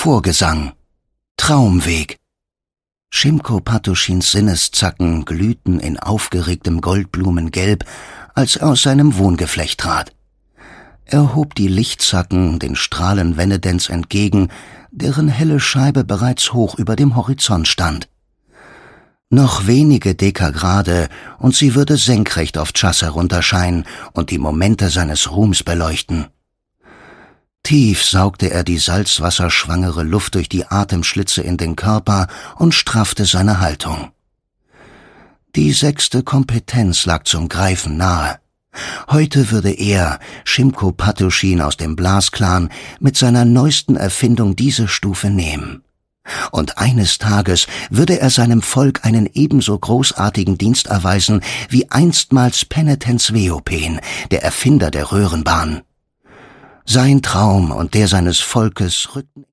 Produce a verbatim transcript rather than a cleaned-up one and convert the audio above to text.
Vorgesang. Traumweg. Schimko Patuschins Sinneszacken glühten in aufgeregtem Goldblumengelb, als er aus seinem Wohngeflecht trat. Er hob die Lichtzacken den Strahlen Venedens entgegen, deren helle Scheibe bereits hoch über dem Horizont stand. Noch wenige Dekagrade, und sie würde senkrecht auf Chas herunterscheinen und die Momente seines Ruhms beleuchten. Tief saugte er die salzwasserschwangere Luft durch die Atemschlitze in den Körper und straffte seine Haltung. Die sechste Kompetenz lag zum Greifen nahe. Heute würde er, Schimko Patuschin aus dem Blasclan, mit seiner neuesten Erfindung diese Stufe nehmen. Und eines Tages würde er seinem Volk einen ebenso großartigen Dienst erweisen wie einstmals Penitens Weopen, der Erfinder der Röhrenbahn. Sein Traum und der seines Volkes rückten